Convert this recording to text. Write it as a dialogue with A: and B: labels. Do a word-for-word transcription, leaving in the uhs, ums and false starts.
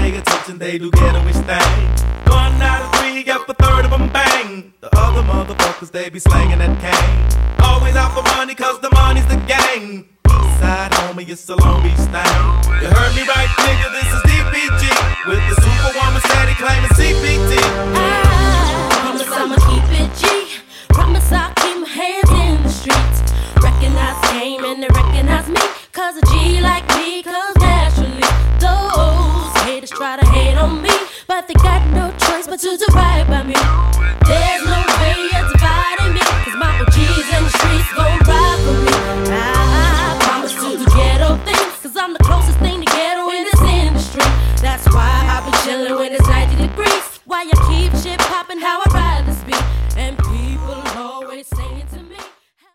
A: pay attention, they do get a wish thing. One out of three, yep, a third of them bang. The other motherfuckers, they be slanging that cane. Always out for money, cause the money's the game. Eastside homie, it's a Long Beach thing. You heard me right, nigga, this is D P G. With the superwoman steady claiming C P T.
B: I promise I'ma keep it G. Promise I'll keep my hands in the streets. Recognize game and they recognize me. Cause a G like me comes naturally. Those haters try to hate on me, but they got no choice but to do right by me.